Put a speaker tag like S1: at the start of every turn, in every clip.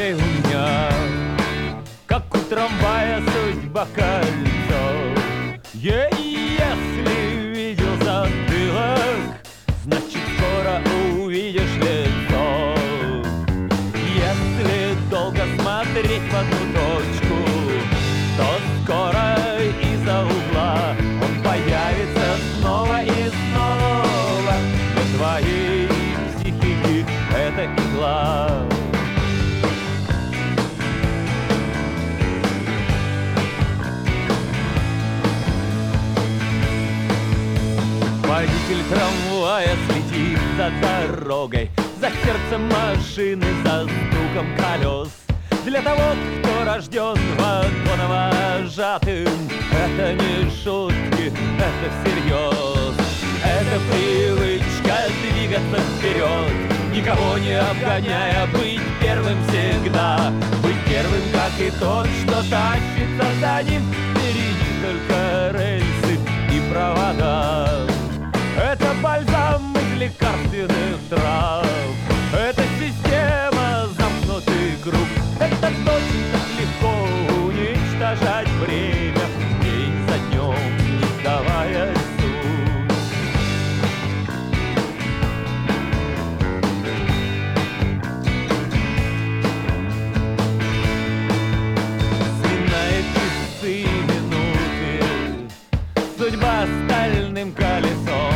S1: тебе у меня, как у трамвая судьба кольцо. Если видел затылок, значит скоро увидишь лицо. Если долго смотреть в одну точку, то скоро из-за угла он появится снова и снова. Но твоей психики это игла. Водитель трамвая следит за дорогой, за сердцем машины, за стуком колес. Для того, кто рожден вагоновожатым, это не шутки, это всерьез. Это привычка двигаться вперед, никого не обгоняя, быть первым всегда. Быть первым, как и тот, что тащится за ним. Впереди только рельсы и провода. Это бальзам из лекарственных трав. Это система замкнутых групп. Это очень так легко уничтожать время, день за днем, не сдавая суть. Сменяет часы и минуты судьба стальным колесом.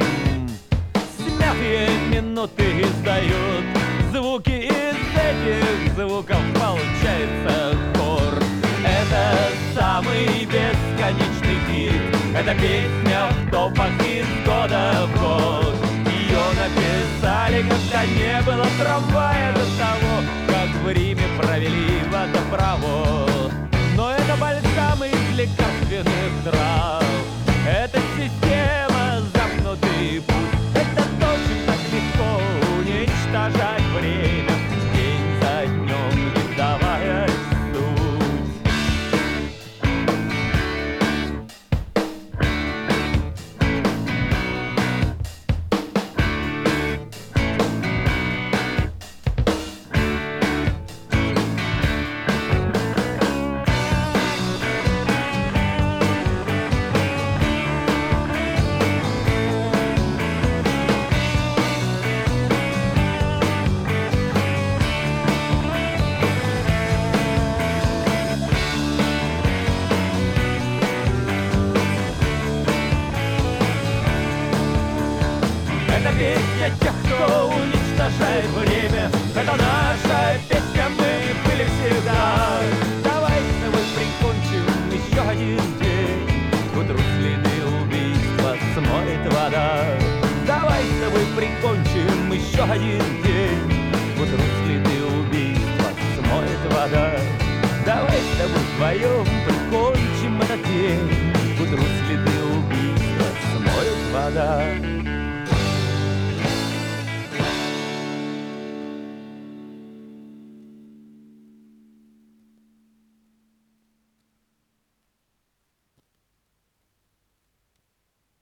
S1: Смятые минуты издают звуки, из этих звуков получается хор. Это самый бесконечный хит, это песня в топах из года в год. Ее написали, когда не было трамвая, до того, как в Риме провели водопровод. Но это бальзам из лекарственных трав. Это система замкнутый путь. Это очень так легко уничтожать время, день за днем, не сдавая суть. Это песня тех, кто уничтожает время. Это наша песня, мы были всегда. Давай с тобой прикончим еще один день. К утру следы убийства смоет вода. Давай с тобой прикончим еще один день. К утру следы убийства смоет вода. Давай с тобой вдвоем прикончим этот день. К утру следы убийства смоет вода.